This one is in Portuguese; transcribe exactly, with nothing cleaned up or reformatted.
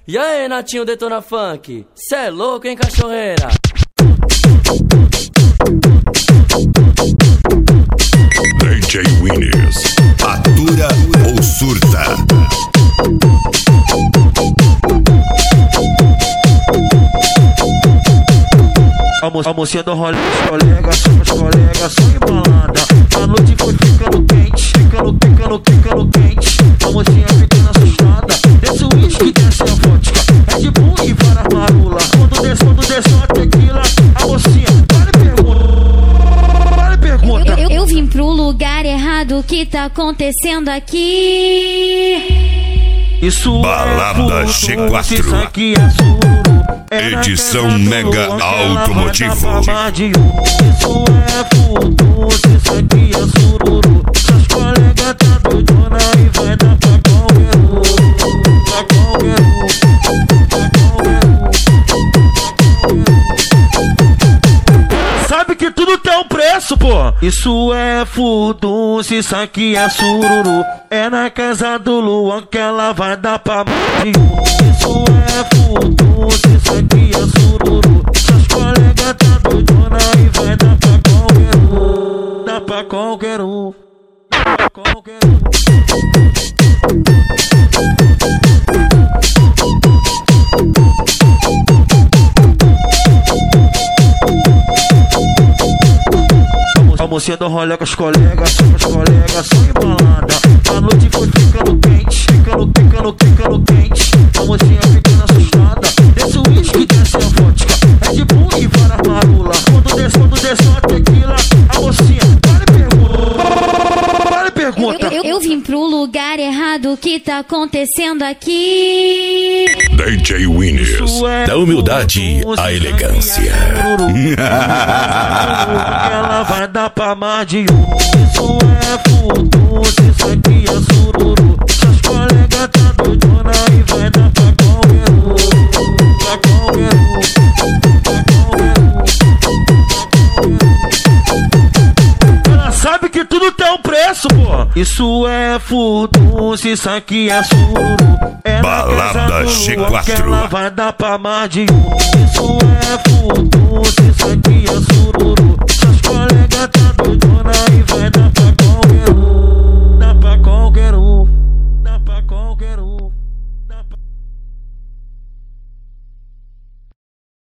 E aí, Natinho Detona Funk, cê é louco, hein, cachorreira? D J Winners, atura ou surta? A, mo a mocinha do rolê, os colegas, os colegas são embalada. A noite foi ficando quente, ficando, ficando, ficando quente. A mocinha ficando assustada. Desce o uísque, desce a vodka. Red Bull e várias marulas. Quando desce, quando desce uma tequila, a mocinha, vale pergunta, vale pergunta. Eu, eu, eu vim pro lugar errado, o que tá acontecendo aqui? Isso Balada é G fundo, quatro. isso aqui é sururu. É Edição Mega Automotivo. Isso é fundo, isso aqui é sururu. Seus colegas tá doidona e vai dar pra qualquer um. Pra qualquer um, pra qualquer um. Sabe que tudo tem um preço, pô. Isso é fundo, isso aqui é sururu. É na casa do Luan que ela vai dar pra mais de um. Isso é fundo, isso aqui é sururu. Seus colegas tá doidona e vai dar pra qualquer um. Dá pra qualquer um, dá pra qualquer um. A mocinha do rolê com os colegas, os colegas são embalada. A noite foi ficando quente, ficando, ficando, ficando quente. A mocinha ficando assustada. Desce o uísque, desce a vodka. Red Bull e várias marulas. Quando desce, quando desce uma tequila, a mocinha, vale pergunta, vale pergunta. Eu, eu, eu vim pro lugar errado, o que tá acontecendo aqui? D J Winners, É da humildade à elegância. Ela vai dar pra mais de um. Isso é fundo, isso aqui é sururu. Seus colegas tá doidona e vai dar pra qualquer um. Pra qualquer um, pra qualquer um. Ela sabe que tudo tem um preço, pô. Isso é fundo, isso aqui é sururu. É Balada G quatro. ela vai dar pra mais de um. Isso é fundo, isso aqui é sururu.